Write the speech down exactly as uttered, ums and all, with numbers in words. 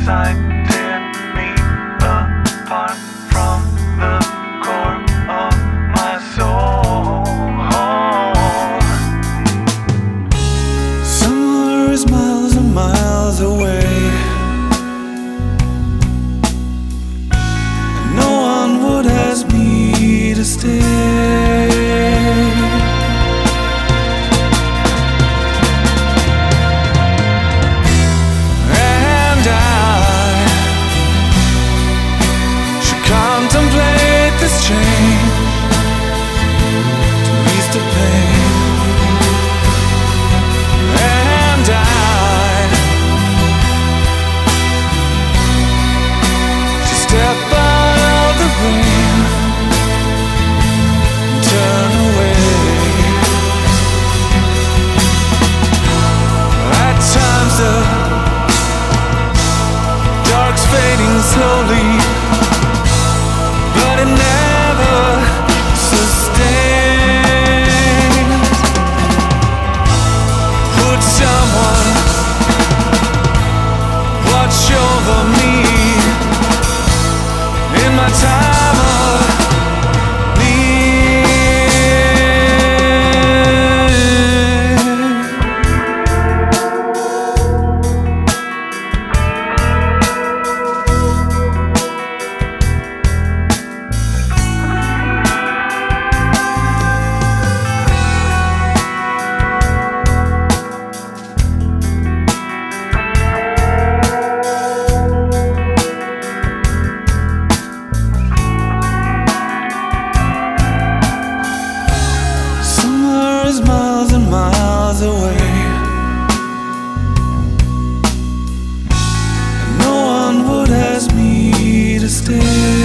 inside tear me apart from the core of my soul. Summer is miles and miles away, and no one would ask me to stay. Contemplate this change to ease the pain, and I should step out of the rain and turn away. At times the dark's fading slowly, but it never sustains. Would someone watch over me in my time of miles and miles away, and no one would ask me to stay.